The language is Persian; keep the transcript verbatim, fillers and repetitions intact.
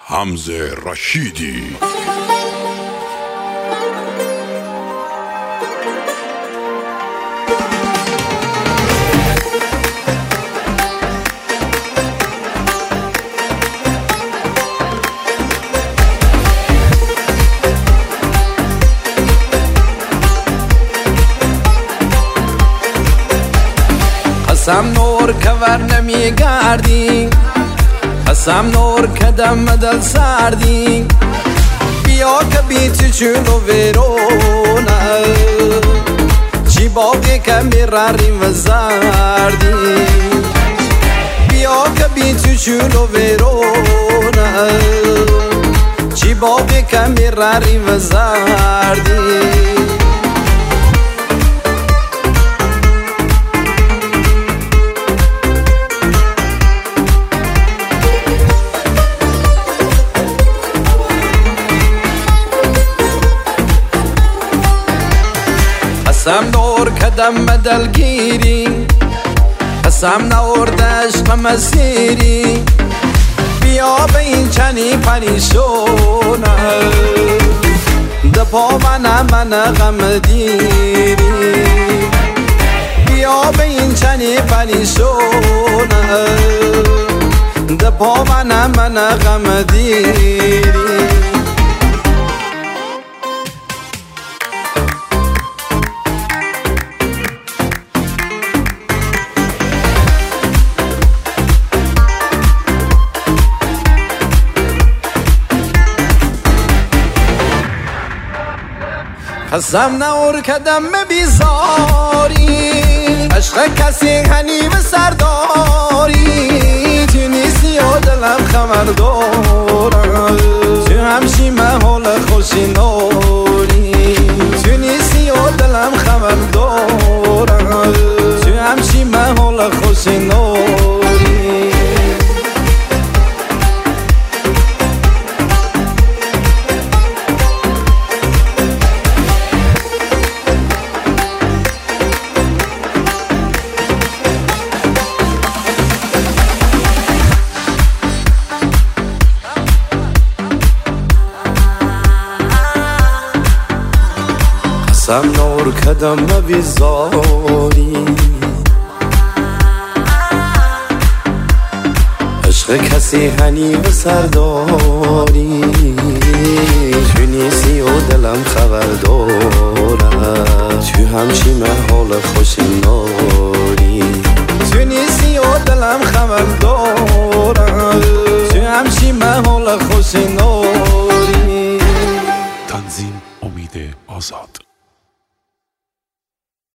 حمزه رشیدی. قسم نور که ور نمی گردی، قسم نور که دم دل سردی، بیا که بیتی چونو ویرونه چی باقی که میراریم و زردی، بیا که بیتی چونو ویرونه چی باقی که میراریم و زردی. قسم نور که دم دل گیری، قسم نور دشت مسیری، بیا به این چنی پریشونه دپا من من غم دیری، بیا به این چنی پریشونه دپا من من غم دیری. قسم نور که دم بیزاری، عشق کسی هنی و سرداری، تو نیستی و دلم خبر دارم، تو همشی محال خوشی نوری، تو نیستی و دلم خبر دارم، تو همشی محال خوشی نوری. قسم نور که دم بیزاری، عشق کسی هنی و سرداری، تو نیستی و دلم خبر دارم، تو همشی محال خوشی ناری، تو نیستی و دلم خبر دارم، تو همشی محال خوشی ناری. تنظیم امید آزاد.